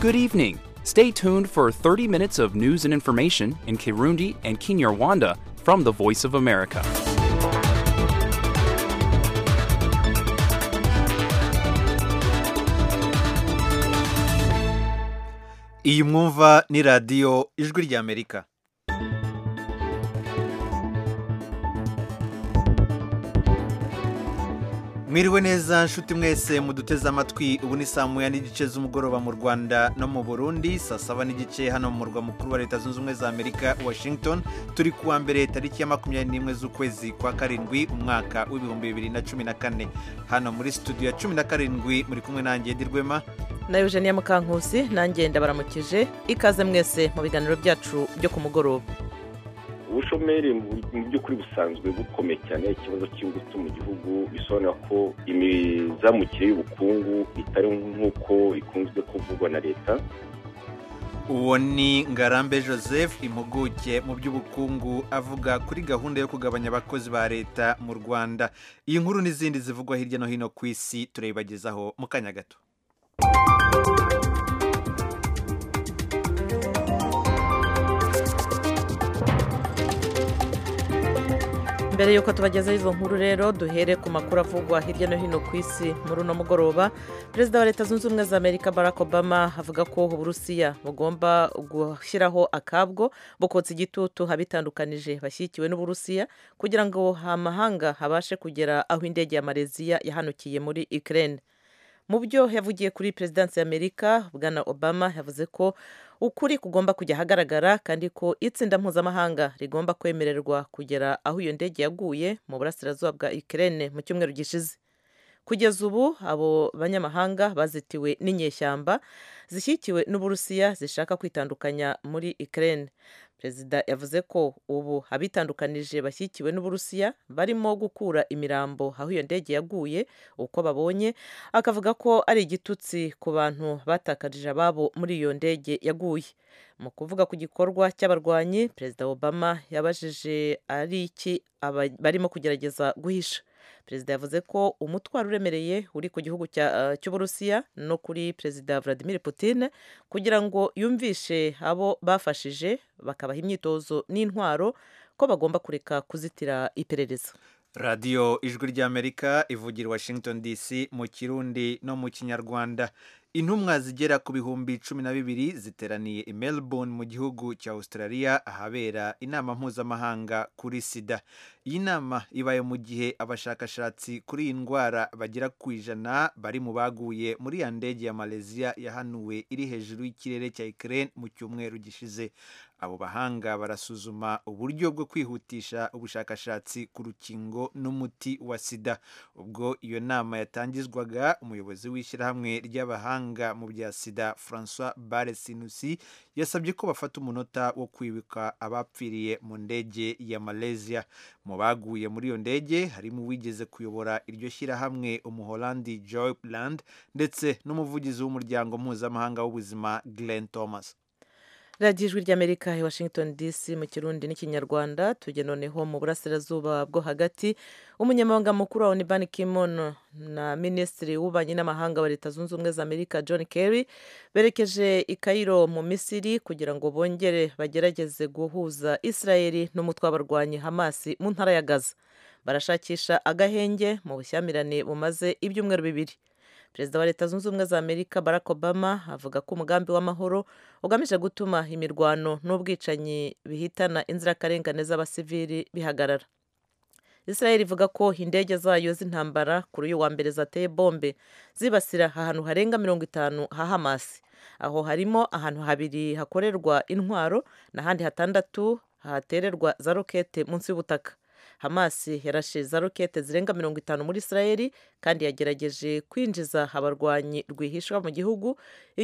Good evening. Stay tuned for 30 minutes of news and information in Kirundi and Kinyarwanda from the Voice of America. Iyi mwumva ni radiyo ijwi ry'Amerika. Mwiriwe neza nshuti mwese muduteze amatwi. Ubu ni saa moya n'igice z'umugoroba mu Rwanda no mu Burundi, saa saba n'igice hano mu murwa mukuru wa Leta Zunze Ubumwe za Amerika Washington. Turi kuwa mbere tariki ya 21 z'ukwezi kwa karindwi umwaka w'ibihumbi 2014. Hano muri studio ya 17 muri kumwe nanjye Dirwema na Eugenia Mukankusi. Nanjye ndabaramukije, ikaze mwese mu biganiro byacu byo ku mugoroba. Ubushomeri mu by'ukuri busanzwe bukomeye cyane, ikibazo cy'ingutu mu gihugu bisobanura ko imizamukire y'ubukungu itari nk'uko ikunzwe kuvugwa na leta. Uwo ni Ngarambe Joseph, impuguke mu by'ubukungu, avuga kuri gahunda yo kugabanya abakozi ba leta mu Rwanda. Iyi nkuru n'izindi zivugwa hirya no hino ku isi turayibagezaho mu kanya gato. Mbere yuko tubagezaho izo nkuru rero, duhere ku makuru avugwa hirya no hino ku isi muri uno mugoroba. Perezida wa Leta Zunze Ubumwe za Amerika Barack Obama avuga ko Uburusiya bugomba gushyiraho akabwo bukotsa igitutu abitandukanije bashyigikiwe n'Uburusiya kugira ngo amahanga habashe kugera aho indege ya Malaysia yahanukiye muri Ukraine. Mu byo yavugiye kuri Perezidansi ya Amerika, Bwana Obama yavuze ko ukuri kugomba kujya ahagaragara kandi ko itsinda mpuzamahanga rigomba kwemererwa kugera aho iyo ndege yaguye mu burasirazuba bwa Ukraine mu cyumweru gishize. Kugeza ubu abo banyamahanga bazitiwe n'inyeshyamba zishyigikiwe n'Uburusiya zishaka kwitandukanya muri Ukraine. Perezida yavuze ko ubu abitandukanije bashyigikiwe n'Uburusiya barimo gukura imirambo aho iyo ndege yaguye uko babonye, akavuga ko ari igitutsi ku bantu batakarije ababo muri iyo ndege yaguye. Mu kuvuga ku gikorwa cy'abarwanyi, Perezida Obama yabajije ari iki barimo kugerageza guhisha. Perezida yavuze ko umutwaro uremereye uri ku gihugu cy'Uburusiya no kuri Perezida Vladimir Putin kugira ngo yumvishe abo bafashije bakabaha imyitozo n'intwaro ko bagomba kureka kuzitira iperereza. Radio ijwi ry'Amerika ivugira Washington DC mu Kirundi no mu Kinyarwanda. Intumwa zigera ku bihumbi 12 ziteraniye i Melbourne mu gihugu cya Australia ahabera inama mpuzamahanga kuri sida. Iyi nama ibaye mu gihe abashakashatsi kuri iyi ndwara bagera ku 100 bari mu baguye muri ya ndege ya Malaysia yahanuwe iri hejuru y'ikirere cya Ukraine mu cyumweru gishize. Abo bahanga barasuzuma uburyo bwo kwihutisha ubushakashatsi ku rukingo n'umuti wa sida. Ubwo iyo nama yatangizwaga, umuyobozi w'ishyirahamwe ry'abahanga mu bya sida François Barre-Sinoussi yasabye ko bafata umunota wo kwibuka abapfiriye mu ndege ya Malaysia. Mu baguye muri iyo ndege harimo uwigeze kuyobora iryo shyirahamwe Umuholandi Joy Bland ndetse n'umuvugizi w'umuryango mpuzamahanga w'ubuzima Glenn Thomas. Radio ijwi ry'Amerika i Washington DC mu Kirundi n'Ikinyarwanda. Tujye noneho mu burasirazuba bwo hagati. Umunyamabanga mukuru wa Ban Ki-moon na Minisitiri w'Ububanyi n'Amahanga wa Leta Zunze Ubumwe za Amerika John Kerry berekeje i Cairo mu Misiri kugira ngo bongere bagerageze guhuza Israeli n'umutwe w'abarwanyi Hamas mu ntara ya Gaza. Barashakisha agahenge mu bushyamirane bumaze ibyumweru 2. Perezida wa Leta Zunze Ubumwe za Amerika Barack Obama avuga ko umugambi w'amahoro ugamije gutuma imirwano n'ubwicanyi bihitana inzirakarengane z'abasivili bihagarara. Israel ivuga ko indege zayo z'intambara kuri uyu wa mbere zateye bombe zibasira ahantu harenga 50 ha Hamas. Aho harimo ahantu 2 hakorerwa intwaro n'ahandi 6 hatererwa za rokete munsi y'ubutaka. Hamas yarashe za rokete zirenga 50 muri Israel kandi yagerageje kwinjiza abarwanyi rwihishwa mu gihugu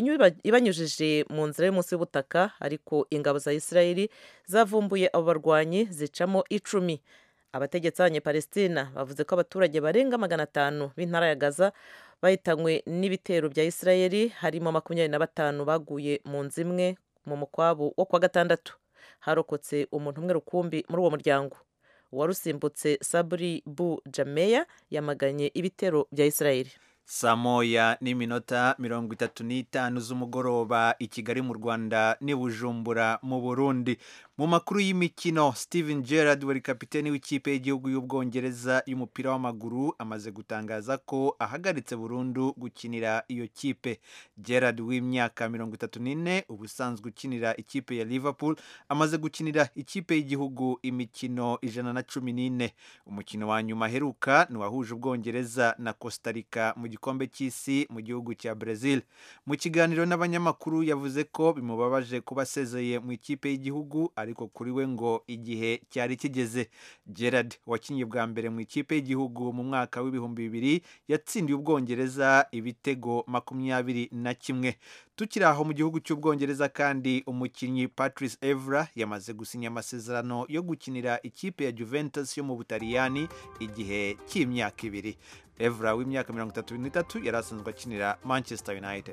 ibanyujije mu nzira y'umunsi y'ubutaka, ariko ingabo za Israel zavumbuye abo barwanyi zicamo 10. Abategetsi b'Abanyapalestina bavuze ko abaturage barenga 500 b'intara ya Gaza bahitanywe n'ibitero bya Israel, harimo 25 baguye mu nzu imwe mu mukwabo wo kwa gatandatu. Harokotse umuntu umwe rukumbi muri uwo muryango. Warusimbutse Sabri Bu Jameya yamaganye ibitero bya Israel. saa moya n'iminota 35 z'umugoroba i Kigali mu Rwanda n'i Bujumbura mu Burundi. Mu makuru y'imikino, Steven Gerrard wari kapiteni w'ikipe y'igihugu y'Ubwongereza y'umupira w'amaguru amaze gutangaza ko ahagaritse burundu gukinira iyo kipe. Gerrard w'imyaka 34 ubusanzwe ukinira ikipe ya Liverpool amaze gukinira ikipe y'igihugu imikino 114. Umukino wa nyuma heruka ni wahuje Ubwongereza na Costa Rica mu gikombe cy'isi mu gihugu cya Brazil. Mu kiganiro n'abanyamakuru yavuze ko bimubabaje kuba asezeye mu ikipe y'igihugu, ariko kuri we ngo igihe cyari kigeze. Gerrard wakinnye bwa mbere mu ikipe y'igihugu mu mwaka w'2000 yatsindiye Ubwongereza ibitego 21. Tukiri aho mu gihugu cy'Ubwongereza kandi, umukinnyi Patrice Evra yamaze gusinya amasezerano yo gukinira ikipe ya Juventus yo mu Butaliyani igihe cy'imyaka 2. Evra w'imyaka 33 yari asanzwe akinira Manchester United.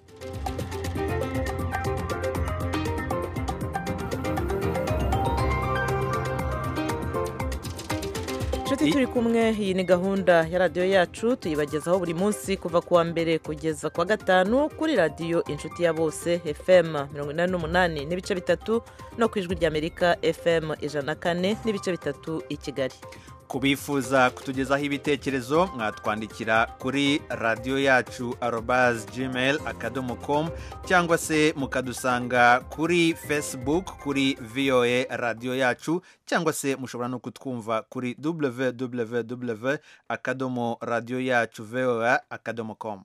Nshuti turi kumwe, iyi ni gahunda ya radiyo yacu tuyibagezaho buri munsi kuva kuwa mbere kugeza kuwa gatanu kuri radiyo Inshuti ya Bose FM 88 n'ibice bitatu no ku Ijwi ry'Amerika FM 104 n'ibice bitatu i Kigali. Kubifuza kutugezaho ibitekerezo mwatwandikira kuri radio yacu @gmail.com cyangwa se mukadusanga kuri Facebook kuri VOA radio yacu, cyangwa se mushobora no kutwumva kuri www.radioyacu.voa.com.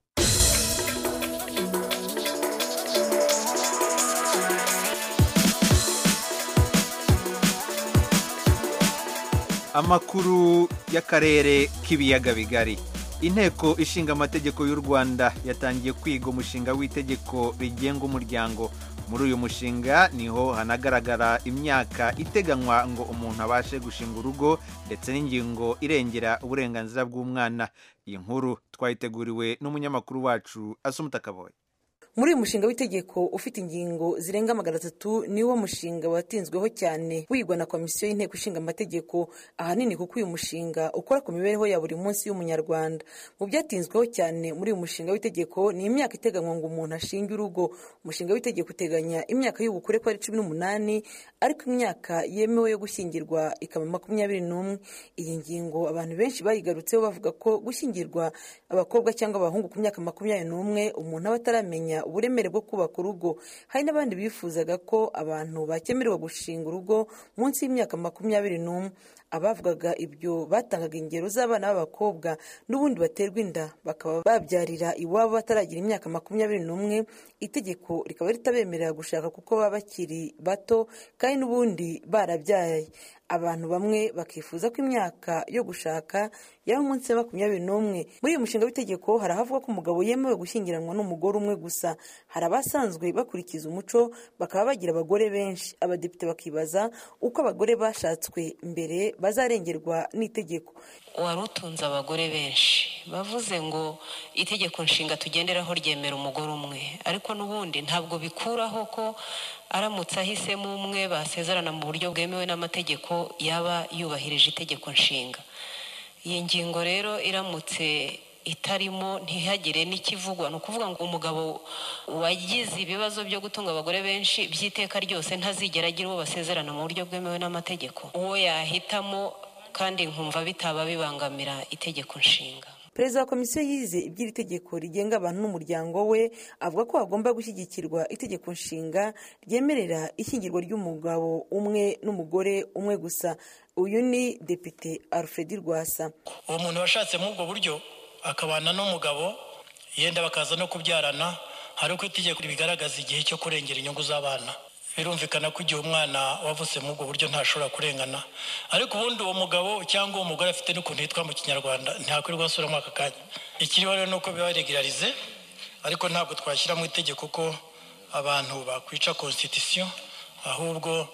Amakuru y'akarere k'ibiyaga bigari. Inteko ishinga amategeko y'u Rwanda yatangiye kwiga umushinga w'itegeko rigenga umuryango. Muri uyu mushinga niho hanagaragara imyaka iteganywa ngo umuntu abashe gushinga urugo ndetse n'ingingo irengera uburenganzira bw'umwana. Iyi nkuru twayiteguriwe n'umunyamakuru wacu Asumta Kaboyi. Muri uyu mushinga w'itegeko ufite ingingo zirenga 300 niwo mushinga watinzweho cyane wigwa na komisiyo y'inteko ishinga amategeko, ahanini kuko uyu mushinga ukora ku mibereho ya buri munsi y'umunyarwanda. Mu byatinzweho cyane muri uyu mushinga w'itegeko ni imyaka iteganywa ngo umuntu ashinge urugo. Umushinga w'itegeko uteganya imyaka y'ubukure ko ari 18, ariko imyaka yemewe yo gushyingirwa ikaba 21. Iyi ngingo abantu benshi bayigarutseho bavuga ko gushyingirwa abakobwa cyangwa abahungu ku myaka 21 umuntu aba ataramenya uburemere bwo kubaka urugo. Hari n'abandi bifuzaga ko abantu bakemererwa gushinga urugo munsi y'imyaka 21. Abavugaga ibyo batangaga ingero z'abana b'abakobwa n'ubundi baterwa inda bakaba babyarira iwabo bataragira imyaka 21. Itegeko rikaba ritabemerera gushaka kuko baba bakiri bato kandi n'ubundi barabyaye. Abantu bamwe bakifuza ko imyaka yo gushaka yaba munsi ya 21. Muri uyu mushinga w'itegeko harahavuga ko umugabo yemewe gushyingiranwa n'umugore umwe gusa. Hari abasanzwe bakurikiza umuco bakaba bagira abagore benshi. Abadepite bakibaza uko abagore bashatswe mbere bazarengerwa n'itegeko. Warutunze abagore benshi bavuze ngo itegeko nshinga tugenderaho ryemera umugore umwe, ariko n'ubundi ntabwo bikuraho ko aramutse ahisemo umwe basezerana mu buryo bwemewe n'amategeko yaba yubahirije itegeko nshinga. Iyi ngingo rero iramutse itarimo ntihagire n'ikivugwa, ni ukuvuga ngo umugabo wagize ibibazo byo gutunga abagore benshi by'iteka ryose ntazigera agira uwo basezerana mu buryo bwemewe n'amategeko. Uwo yahitamo kandi nkumva bitaba bibangamira itegeko nshinga. Perezida wa komisiyo yize iby'iri tegeko rigenga abantu n'umuryango we avuga ko hagomba gushyigikirwa itegeko nshinga ryemerera ishyingirwa ry'umugabo umwe n'umugore umwe gusa. Uyu ni Depite Alfred Rwasa. Uwo muntu washatse muri ubwo buryo akabana n'umugabo yenda bakaza no kubyarana, hari uko itegeko ribigaragaza igihe cyo kurengera inyungu z'abana. Birumvikana ko igihe umwana wavutse muri ubwo buryo ntashobora kurengana, ariko ubundi uwo mugabo cyangwa uwo mugore afite n'ukuntu yitwa mu Kinyarwanda ntakwirirwa asura mu aka kanya. Ikiriho rero nuko biba regularize, ariko ntabwo twashyira mu itegeko ko abantu bakwica constitution, ahubwo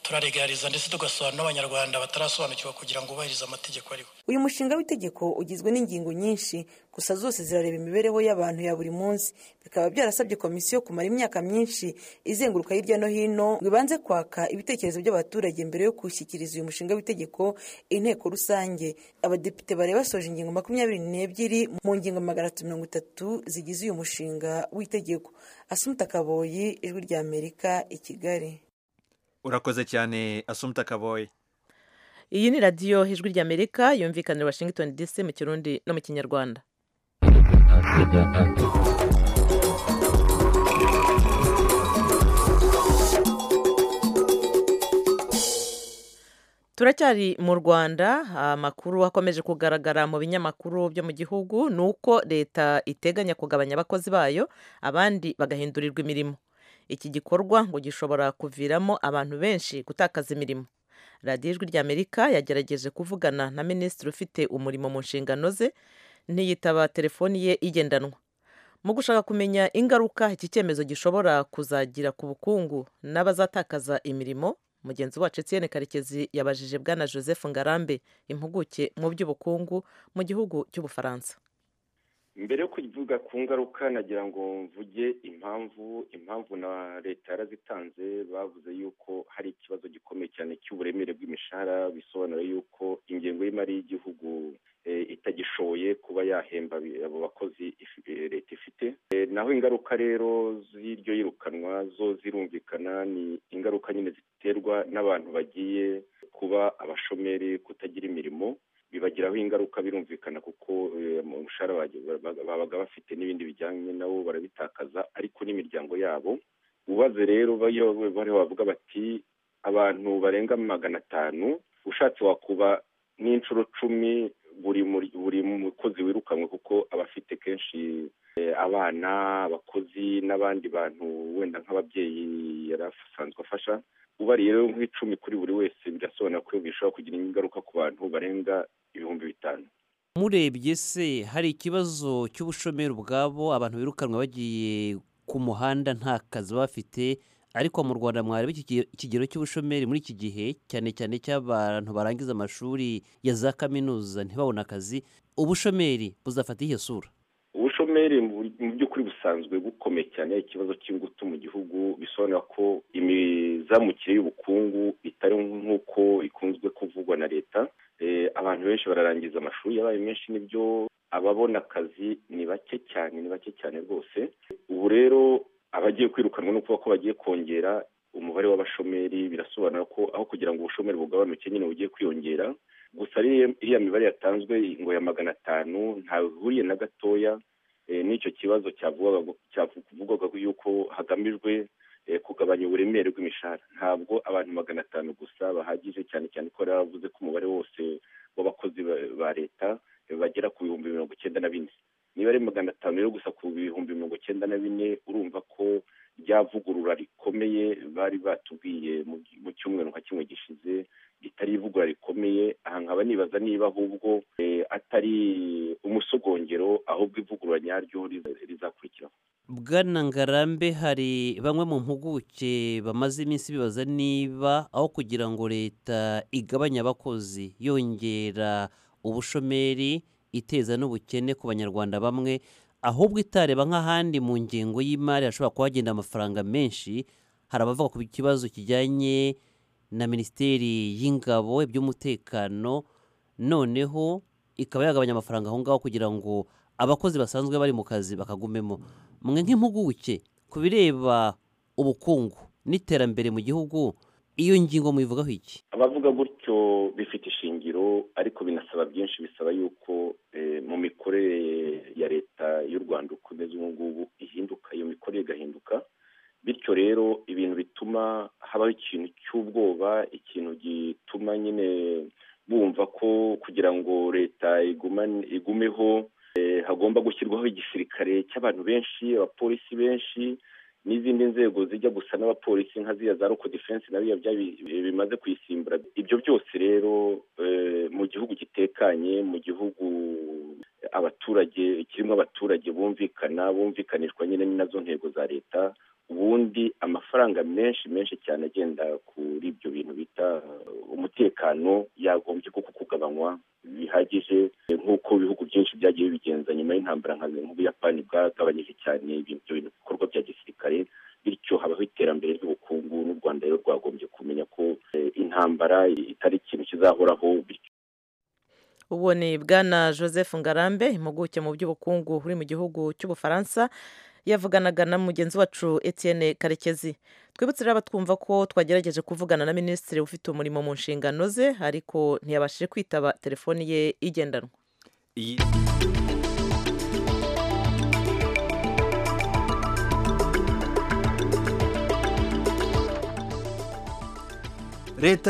turaregariza ndetse tugasobanurira n'abanyarwanda batarasobanukirwa kugira ngo bubahirize amategeko ariho. Uyu mushinga w'itegeko ugizwe n'ingingo nyinshi, gusa zose zirareba imibereho y'abantu ya buri munsi. Bikaba byarasabye komisiyo kumara imyaka myinshi izenguruka hirya no hino ngo ibanze kwaka ibitekerezo by'abaturage mbere yo gushyikiriza uyu mushinga w'itegeko inteko rusange. Abadepite bari basoje ingingo 22 mu ngingo 330 zigize uyu mushinga w'itegeko. Assumpta Kaboyi, Ijwi rya Amerika, i Kigali. Urakoze cyane Assumpta Kaboyi. Iyi ni radiyo Ijwi rya Amerika yumvikanira Washington DC mu Kirundi no mu Kinyarwanda. Turacyari mu Rwanda. Amakuru akomeje kugaragara mu binyamakuru byo mu gihugu ni uko leta iteganya kugabanya abakozi bayo, abandi bagahindurirwa imirimo. Iki gikorwa ngo gishobora kuviramo abantu benshi gutakaza imirimo. Radiyo Ijwi rya Amerika yagerageje kuvugana na minisitiri ufite umurimo mu nshingano ze, ntiyitaba telefoni ye igendanwa. Mu gushaka kumenya ingaruka iki cyemezo gishobora kuzagira ku bukungu n'abazatakaza imirimo, mugenzi wacu Etienne Karekezi yabajije Bwana Joseph Ngarambe, impuguke mu by'ubukungu mu gihugu cy'Ubufaransa. Mbere yo kuvuga ku ngaruka nagira ngo mvuge impamvu na leta yarazitanze. Bavuze yuko hari ikibazo gikomeye cyane cy'uburemere bw'imishahara, bisobanura yuko ingengo y'imari y'igihugu itagishoboye kuba yahemba abo bakozi leta ifite. Naho ingaruka rero z'iryo yirukanwa zo zirumvikana, ni ingaruka nyine ziterwa n'abantu bagiye kuba abashomeri, kutagira imirimo. Bibagiraho ingaruka birumvikana kuko umushahara babaga bafite n'ibindi bijyanye nabo barabitakaza, ariko n'imiryango yabo. Ubaze rero bari bavuga bati abantu barenga 500, ushatse wakuba n'inshuro 10 buri mukozi wirukanwe, kuko abafite kenshi abana, abakozi n'abandi bantu wenda nk'ababyeyi yarasanzwe afasha. Uba rero nk'icumi kuri buri wese, birasobanura ko bishobora kugira ingaruka ku bantu barenga 5,000. Murebye se hari ikibazo cy'ubushomeri ubwabo, abantu birukanwa bagiye ku muhanda nta kazi bafite, ariko mu Rwanda mwari ikigero cy'ubushomeri muri iki gihe cyane cyane cy'abantu barangiza amashuri ya za kaminuza ntibabone akazi. Ubushomeri buzafata iyo sura? Ubushomeri mu by'ukuri busanzwe bukomeye cyane, ikibazo cy'ingutu mu gihugu. Bisobanura ko imizamukire y'ubukungu itari nk'uko ikunzwe kuvugwa na leta. Abantu benshi bararangiza amashuri yabaye menshi, nibyo ababona akazi ni bake cyane rwose. Ubu rero abagiye kwirukanwa no kuba ko bagiye kongera umubare w'abashomeri. Birasobanura ko aho kugira ngo ubushomeri bugabanuke nyine bugiye kwiyongera. Gusa iriya mibare yatanzwe ngo ya 500 ntawe ihuriye na gatoya n'icyo kibazo cyavugwaga yuko hagamijwe kugabanya uburemere bw'imishahara. Ntabwo abantu 500 gusa bahagije, cyane cyane ko yaravuze ko umubare wose w'abakozi ba leta bagera ku 94,000. Niba ari 500 rero gusa ku 94,000, urumva ko ryavugurura rikomeye bari batubwiye mu cyumweru nka kimwe gishize ritari ivugurura rikomeye. Aha nkaba nibaza niba ahubwo atari umusogongero, ahubwo ivugurura nyaryo rizakurikiraho. Bwana Ngarambe, hari bamwe mu mpuguke bamaze iminsi bibaza niba aho kugira ngo leta igabanye abakozi yongera ubushomeri, iteza n'ubukene ku banyarwanda bamwe, ahubwo itareba nk'ahandi mu ngengo y'imari hashobora kuhagenda amafaranga menshi. Hari abavuga ku kibazo kijyanye na Minisiteri y'Ingabo, iby'umutekano, noneho ikaba yagabanya amafaranga aho ngaho kugira ngo abakozi basanzwe bari mu kazi bakagumemo. Mwe nk'impuguke ku bireba ubukungu n'iterambere mu gihugu, iyo ngingo muyivugaho iki? Abavuga gutyo bifite ishingiro, ariko binasaba byinshi. Bisaba yuko mu mikorere ya leta y'u Rwanda uko imeze ubu ngubu ihinduka, iyo mikorere igahinduka. Bityo rero ibintu bituma habaho ikintu cy'ubwoba, ikintu gituma nyine bumva ko kugira ngo leta igumeho hagomba gushyirwaho igisirikare cy'abantu benshi, abapolisi benshi, n'izindi nzego zijya gusa n'abapolisi nka ziriya za local defense nabyo bimaze kuyisimbura. Ibyo byose rero mu gihugu gitekanye, mu gihugu abaturage kirimo abaturage bumvikanishwa nyine nazo ntego za leta, ubundi amafaranga menshi cyane agenda kuri ibyo bintu bita umutekano yagombye kuko kugabanywa bihagije, nk'uko ibihugu byinshi byagiye bibigenza nyuma y'intambara nk'Ubuyapani bwagabanyije cyane ibyo bikorwa bya gisirikare, bityo habaho iterambere ry'ubukungu. n'u Rwanda rero rwagombye kumenya ko intambara itari ikintu kizahoraho. ubu ni bwana Joseph Ngarambe, impuguke mu by'ubukungu uri mu gihugu cy'Ubufaransa, yavuganaga na mugenzi wacu Etienne Karekezi. Twibutse rero abatwumva ko twagerageje kuvugana na minisitiri ufite umurimo mu nshingano ze, ariko ntiyabashije kwitaba telefoni ye igendanwa. Leta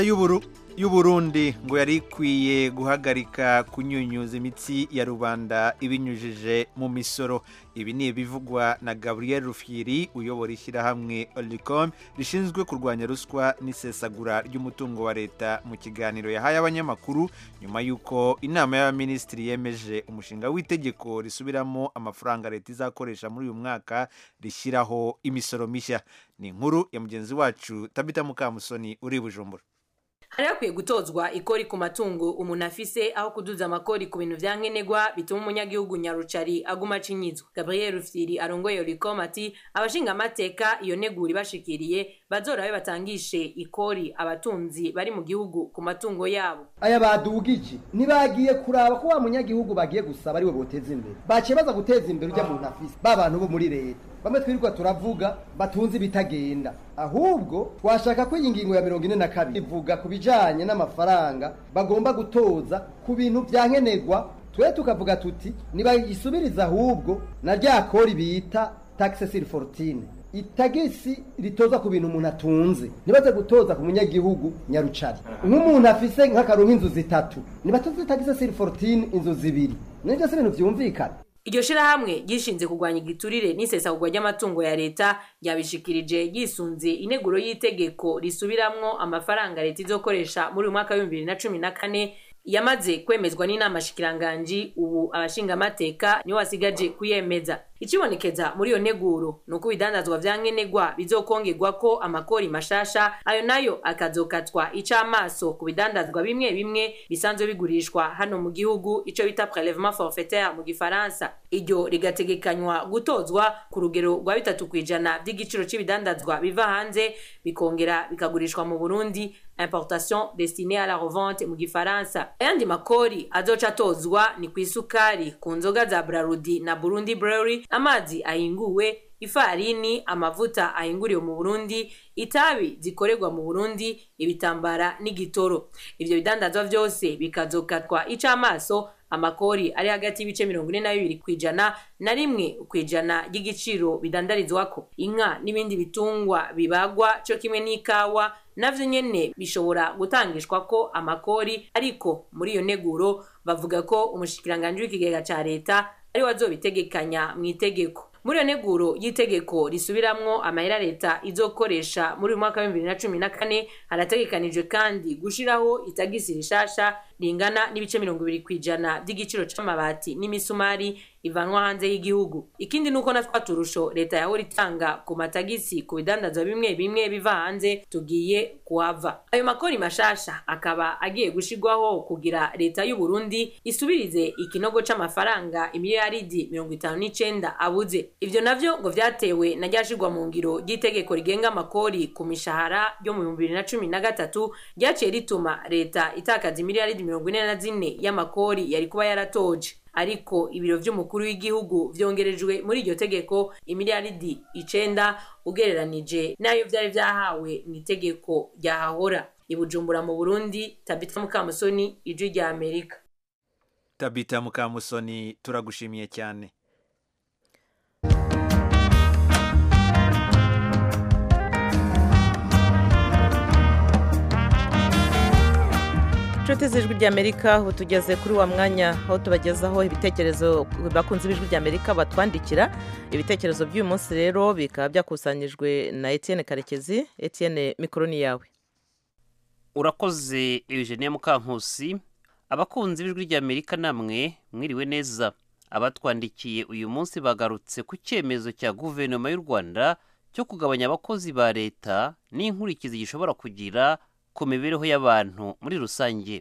y'Uburundi ngo yari ikwiye guhagarika kunyunyuza imitsi ya rubanda ibinyujije mu misoro. Ibi ni ibivugwa na Gabriel Rufyiri uyobora ishyirahamwe Olicom rishinzwe kurwanya ruswa n'isesagura ry'umutungo wa leta, mu kiganiro yahaye abanyamakuru nyuma y'uko inama y'abaminisitiri yemeje umushinga w'itegeko risubiramo amafaranga leta izakoresha muri uyu mwaka rishyiraho imisoro mishya. Ni inkuru ya mugenzi wacu Tabita Mukamusoni uri Bujumbura. Hari hakwiye gutozwa ikori ku matungo umuntu afise aho kuduza amakori ku bintu vya nkenerwa bituma umunyagihugu nyarucari aguma acinyizwa. Gabriel Rufyiri arongoye Olicom ati abashinga amateka iyo neguri bashikiriye bazorabe batangishe ikori abatunzi bari mu gihugu ku matungo yabo. Aya badugije nibagiye kuraba ko wa munyagihugu bagiye gusaba ari we boteza imbere, baciye baza guteza imbere ujya mu ntafise babantu bo muri leta. Bamwe twirirwa turavuga batunzi bitagenda, ahubwo twashaka ko iyi ngingo ya 42 ivuga ku bijanye n'amafaranga bagomba gutoza ku bintu vyankenerwa. Twe tukavuga tuti nibayisubiriza ahubwo na rya kori bita taxe sur fortune, itagisi ritoza ku bintu umuntu atunze, nibaze gutoza ku munyagihugu nyarucari. Nk'umuntu afise nk'akaronka inzu zitatu, nibatoze taxe sur fortune inzu 2. Nje se ibintu vyumvikana. Iryo shirahamwe gishinze kurwanya igiturire n'isesagurwa ry'amatungo ya leta yabishikirije yisunze ineguro y'itegeko risubiramwo amafaranga leta izokoresha muri mwaka wa 2014 yamaze kwemezwa n'inama shikiranganji. Ubu abashinga amateka niyo wasigaje kuyemeza. Ikibonekeza muri iyo neguro nuko bidandazwa vya nkenerwa bizokongerwa ko amakori mashasha, ayo nayo akazokatwa icamaso ku bidandazwa bimwe bisanzwe bigurishwa hano mu gihugu, ico bita prélèvement forfaitaire mu gifaransa. Iryo rigategekanywa gutozwa ku rugero rwa 3% by'igiciro c'ibidandazwa biva hanze bikongera bikagurishwa mu Burundi, importation destinée à la revente mu gifaransa. Ayandi makori azoca tozwa ni kwisukari, ku nzoga za Brarudi na Burundi Brewery, amazi ahinguwe, ifarini, amavuta ahinguriwe mu Burundi, itabi zikorerwa mu Burundi, ibitambara n'igitoro. Ivyo bidandazwa vyose bikazokatwa icamaso amakori ari hagati y'ibice 42% na 1% y'igiciro bidandarizwako. Inka n'ibindi bitungwa bibagwa cyo kimwe n'ikawa navyo nyene bishobora gutangishwa ko amakori, ariko muri iyo neguro bavuga ko umushikiranganje w'ikigega ca leta ari wazobitegekanya mu itegeko. Muri iyo neguro y'itegeko risubiramwo amahera leta izokoresha muri mwaka wa 2014 harategekanijwe kandi gushiraho itagisi rishasha ringana n'ibice 20% by'igiciro c'amabati n'imisumari ivanwa hanze y'igihugu. Ikindi nuko natwa turusho leta yahora itanga ku matagisi ku bidandazwa bimwe biva hanze tugiye kuhava. Ayo makori mashasha akaba agiye gushigwaho kugira leta y'u Burundi isubirize ikinogo c'amafaranga imiliyaridi 59 abuze. Ivyo navyo ngo vyatewe na ryashigwa mu ngiro ry'itegeko rigenga amakori ku mishahara ryo mu 2013 ryaciye rituma leta itakaza imiliyaridi 44 y'amakori yari kuba yaratoje. Ariko ibiro vy'umukuru w'igihugu vyongerejwe muri iryo tegeko imiliyaridi 9 ugereranije nayo vyari vyahawe mu itegeko ryahahora. I Bujumbura mu Burundi, Tabita Mukamusoni, Ijwi rya Amerika. Tabita Mukamusoni, turagushimiye cyane. inshuti z'ijwi ry'amerika ubu tugeze kuri wa mwanya aho tubagezaho ibitekerezo bakunze b'ijwi ry'amerika batwandikira ibitekerezo by'uyu munsi rero bikaba byakusanyijwe na Etienne Karekezi. Etienne, mikoro ni yawe. urakoze Eugenie Mukankusi. Abakunzi b'ijwi ry'Amerika namwe mwiriwe neza. Abatwandikiye uyu munsi bagarutse ku cyemezo cya guverinoma y'u Rwanda cyo kugabanya abakozi ba leta n'inkurikizi gishobora kugira ku mibereho y'abantu muri rusange.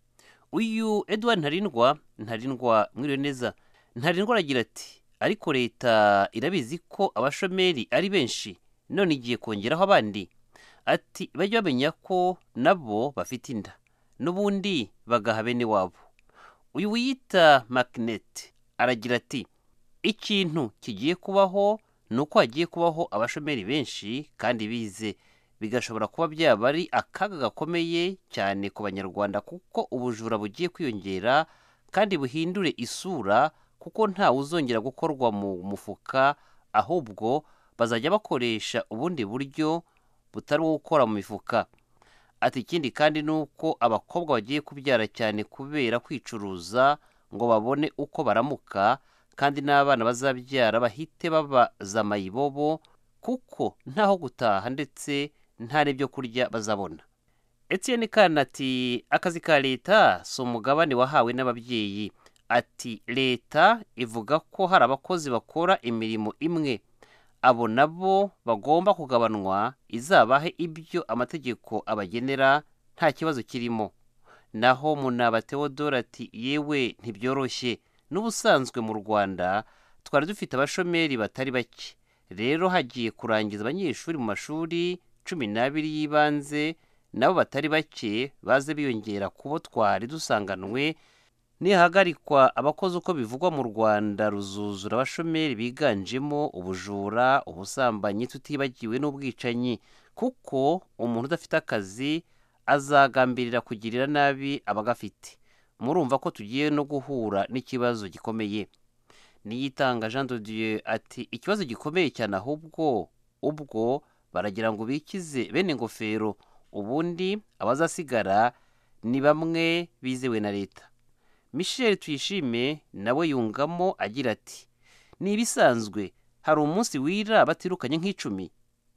Uyu Edouard Ntarindwa mwiriwe neza. Ntarindwa aragira ati ariko leta irabizi ko abashomeri ari benshi none igiye kongeraho abandi. Ati bajya bamenya ko nabo bafite inda n'ubundi bagaha bene wabo. Uyu wiyita Magnet aragira ati ikintu kigiye kubaho nuko hagiye kubaho abashomeri benshi kandi bize, bigashobora kuba byaba ari akaga gakomeye cyane ku banyarwanda kuko ubujura bugiye kwiyongera kandi buhindure isura kuko ntawe uzongera gukorwa mu mufuka, ahubwo bazajya bakoresha ubundi buryo butari uwo gukora mu mifuka. Ati ikindi kandi nuko abakobwa bagiye kubyara cyane kubera kwicuruza ngo babone uko baramuka, kandi n'abana bazabyara bahite babaza amayibobo kuko ntaho gutaha ndetse nta n'ibyo kurya bazabona. Etienne Kana ati akazi ka leta si umugabane wahawe n'ababyeyi. Ati leta ivuga ko hari abakozi bakora imirimo imwe, abo nabo bagomba kugabanwa izabahe ibyo amategeko abagenera nta kibazo kirimo. Naho Munaba Theodore ati yewe ntibyoroshye, n'ubusanzwe mu Rwanda twari dufite abashomeri batari bake, rero hagiye kurangiza abanyeshuri mu mashuri 12 y'ibanze nabo batari bake baze biyongera kubo twari dusanganwe. Nihagarikwa abakozi uko bivugwa mu Rwanda ruzuzura abashomeri biganjemo ubujura, ubusambanyi, tutibagiwe n'ubwicanyi, kuko umuntu udafite akazi azagambirira kugirira nabi abagafite. Murumva ko tugiye no guhura n'ikibazo gikomeye. Niyitanga Jean de Dieu ati ikibazo gikomeye cyane, ahubwo ubwo baragira ngo bikize bene ngofero, ubundi abazasigara ni bamwe bizewe na leta. Michel Tuyishime nawe yungamo agira ati ni ibisanzwe, hari umunsi wira batirukanye nk'icumi.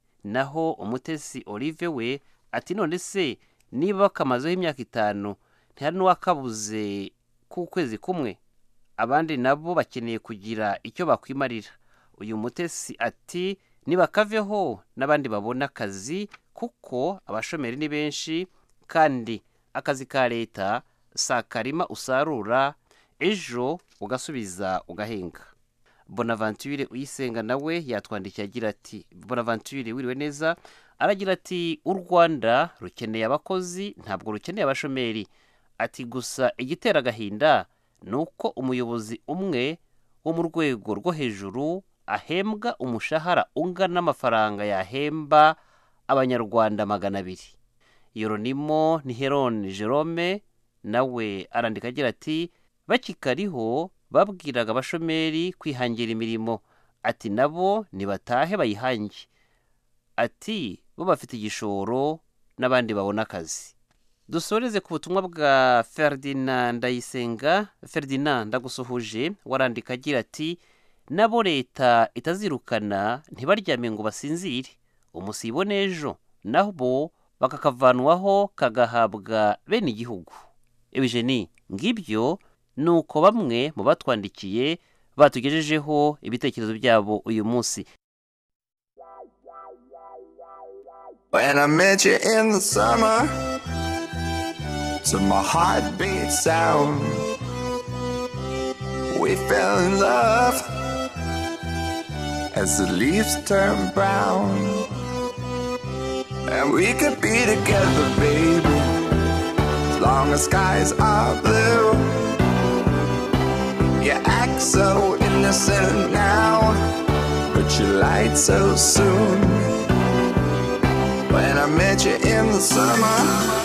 Naho Umutesi Olive we ati none se niba bakamazeho imyaka 5 ntihari n'uwakabuze ku kwezi kumwe, abandi nabo bakeneye kugira icyo bakwimarira. Uyu Mutesi ati nibakaveho n'abandi babona akazi kuko abashomeri ni benshi kandi akazi ka leta sakarima usarura ejo ugasubiza ugahenga. Bonaventure Uyisenga nawe yatwandikiye agira ati Bonaventure wiriwe neza, aragira ati u Rwanda rukeneye abakozi ntabwo rukeneye abashomeri. Ati gusa igitera agahinda nuko umuyobozi umwe wo mu rwego rwo hejuru ahembwa umushahara ungana n'amafaranga yahemba abanyarwanda 200. Yoronimo Niheron Jerome nawe arandika agira ati bakikariho babwiraga abashomeri kwihangira imirimo, ati nabo nibatahe bayihange, ati bo bafite igishoro n'abandi babona akazi. Dusoreze ku butumwa bwa Ferdinand Ndayisenga. Ferdinand ndagusuhuje, warandika agira ati nabo leta itazirukana ntibaryame ngo basinzire, umusibo n'ejo nabo bakakavanwaho kagahabwa bene igihugu. Eugenie, ngibyo nuko bamwe mu batwandikiye batugejejeho ibitekerezo byabo uyu munsi. When I met you in the summer, to my heartbeat sound, we fell in love as the leaves turn brown, and we could be together, baby, as long as skies are blue. You act so innocent now, but you lied so soon. When I met you in the summer,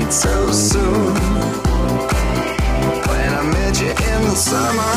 quite so soon. When I met you in the summer.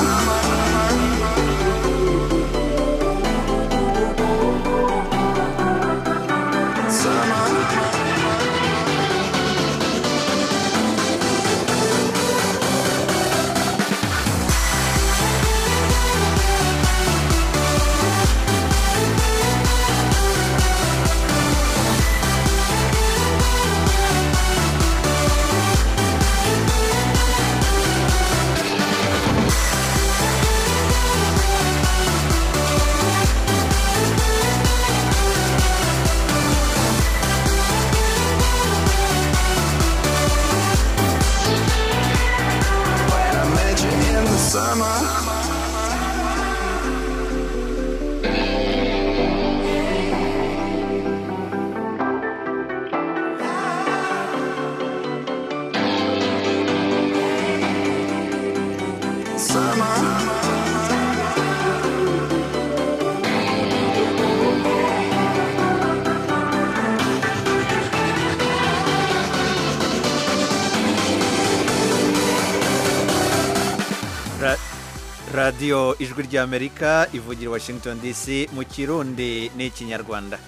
radiyo ijwi ry'amerika ivugira Washington DC mu kirundi n'ikinyarwanda.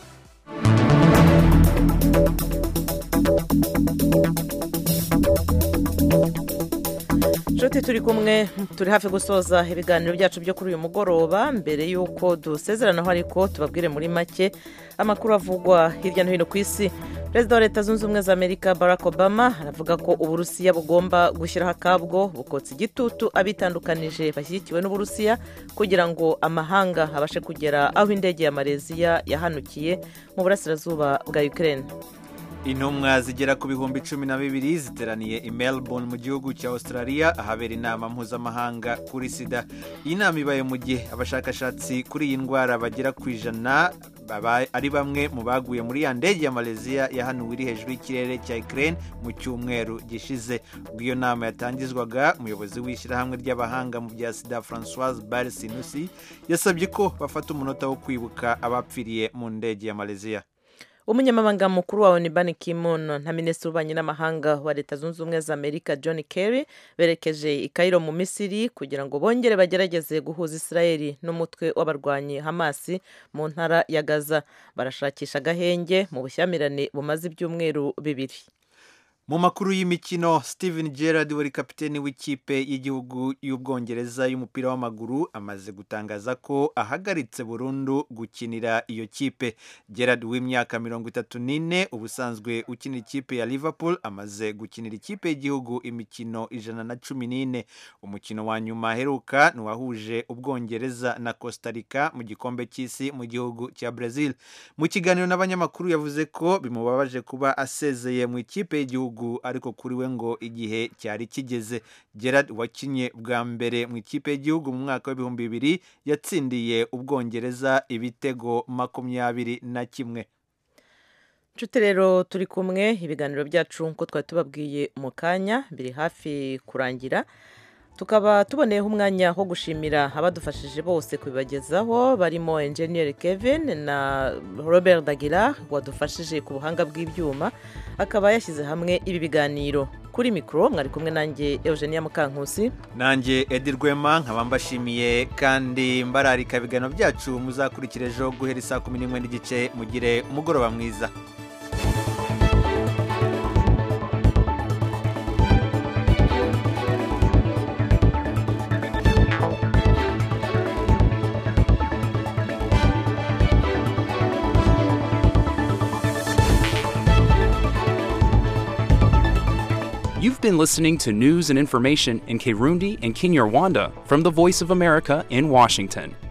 Nshuti turi kumwe, turi hafi gusoza ibiganiro byacu byo kuri uyu mugoroba. Mbere y'uko dusezeranaho ariko tubabwire muri make amakuru avugwa hirya no hino ku isi. Perezida wa Leta Zunze Ubumwe za Amerika Barack Obama aravuga ko Uburusiya bugomba gushyiraho akabwo bukotsa igitutu abitandukanije bashyigikiwe n'Uburusiya kugira ngo amahanga abashe kugera aho indege ya Malaysia yahanukiye mu burasirazuba bwa Ukraine. Intumwa zigera ku bihumbi 12 ziteraniye i Melbourne mu gihugu cya Australia ahabera inama mpuzamahanga kuri sida. Iyi nama ibaye mu gihe abashakashatsi kuri iyi ndwara bagera ku 100 ari bamwe mu baguye muri ya ndege ya Malaysia yahanuwe iri hejuru y'ikirere cya Ukraine mu cyumweru gishize. Ubwo iyo nama yatangizwaga, umuyobozi w'ishyirahamwe ry'abahanga mu bya sida Françoise Barsinusi yasabye ko bafata umunota wo kwibuka abapfiriye mu ndege ya Malaysia. Umunyamabanga mukuru wa ONU Ban Ki-moon na Minisitiri w'Ububanyi n'Amahanga wa Leta Zunze Ubumwe za Amerika John Kerry berekeje i Cairo mu Misiri kugira ngo bongere bagerageze guhuza Israeli n'umutwe w'abarwanyi Hamas mu ntara ya Gaza. Barashakisha agahenge mu bushyamirane bumaze ibyumweru bibiri. Mu makuru y'imikino, Steven Gerrard wari kapiteni w'ikipe y'igihugu y'Ubwongereza y'umupira w'amaguru amaze gutangaza ko ahagaritse burundu gukinira iyo kipe. Gerrard w'imyaka 34 ubusanzwe ukinira ikipe ya Liverpool amaze gukinira ikipe y'igihugu imikino 114. Umukino wa nyuma aheruka nuwahuje Ubwongereza na Costa Rica mu gikombe cy'isi mu gihugu cya Brazil. Mu kiganiro n'abanyamakuru yavuze ko bimubabaje kuba asezeye mu ikipe y'igihugu, ariko kuri we ngo igihe cyari kigeze. Gerrard wakinye bwa mbere mu ikipe y'igihugu mu mwaka wa 2000 yatsindiye Ubwongereza ibitego 21. Nshuti rero turi kumwe, ibiganiro byacu nko twari tubabwiye mu kanya biri hafi kurangira. Tukaba tuboneyeho umwanya wo gushimira abadufashije bose kubibagezaho, barimo Engineer Kevin na Robert Dagira wadufashije ku buhanga bw'ibyuma, akaba yashyize hamwe ibi biganiro. Kuri mikro mwari kumwe nanjye Eugenia Mukankusi, nanjye Edi Rwema, nkaba mbashimiye kandi mbararika ibiganiro byacu muzakurikira ejo guhera saa 11:30. Mugire umugoroba mwiza. You've been listening to news and information in Kirundi and Kinyarwanda from the Voice of America in Washington.